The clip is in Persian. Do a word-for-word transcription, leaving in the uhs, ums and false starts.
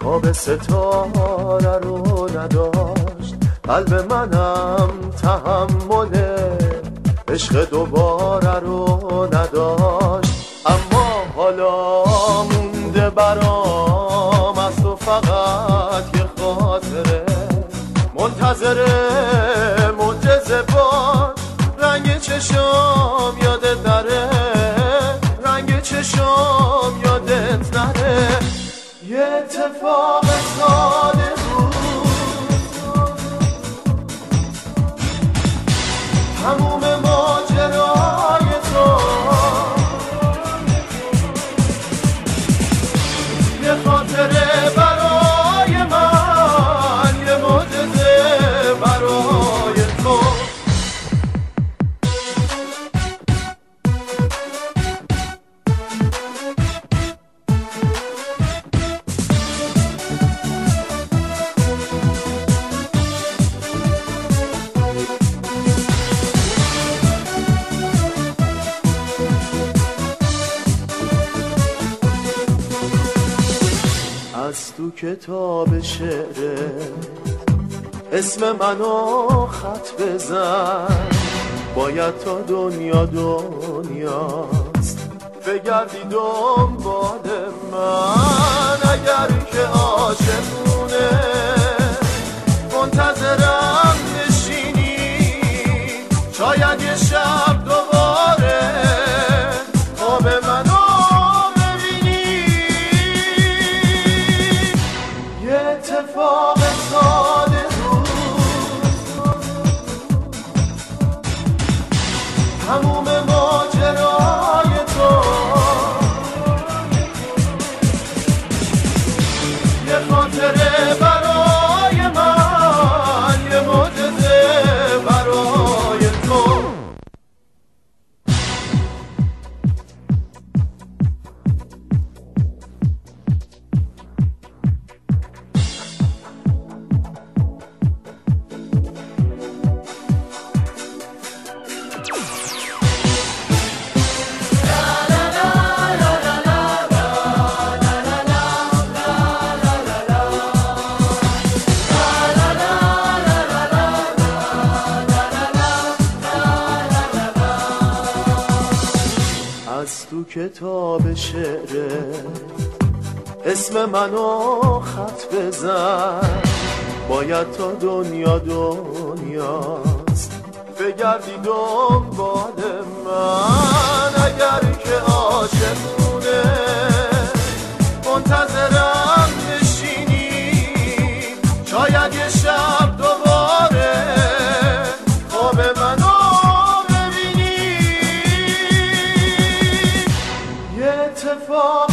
خواب ستاره رو نداشت، قلب منم تحمل عشق دوباره رو نداشت. اما حالا مونده برام از تو فقط یه خاطره، منتظره معجزه باش، رنگ چشم یادت نره، رنگ چشم یادت نره. یه اتفاق ساده بود تموم ماجرای تو، یه خاطره برای من، یه معجزه برای تو. از تو کتاب شعره اسم منو خط بزن، باید تا دنیا دنیاست بگردی دنبال من. اگر که عاشقونه منتظرم نشینی، شاید یه شب دوباره خواب منو اتفاق ساده بود تموم ماجرای تو، یه خاطره برای من، یه معجزه برای تو. از تو کتاب شعره اسم منو خط بزن، باید تا دنیا دنیاست بگردی دنبال من. اگر که عاشقونه منتظرم نشینی، شاید یه شب دوباره خواب منو اتفاق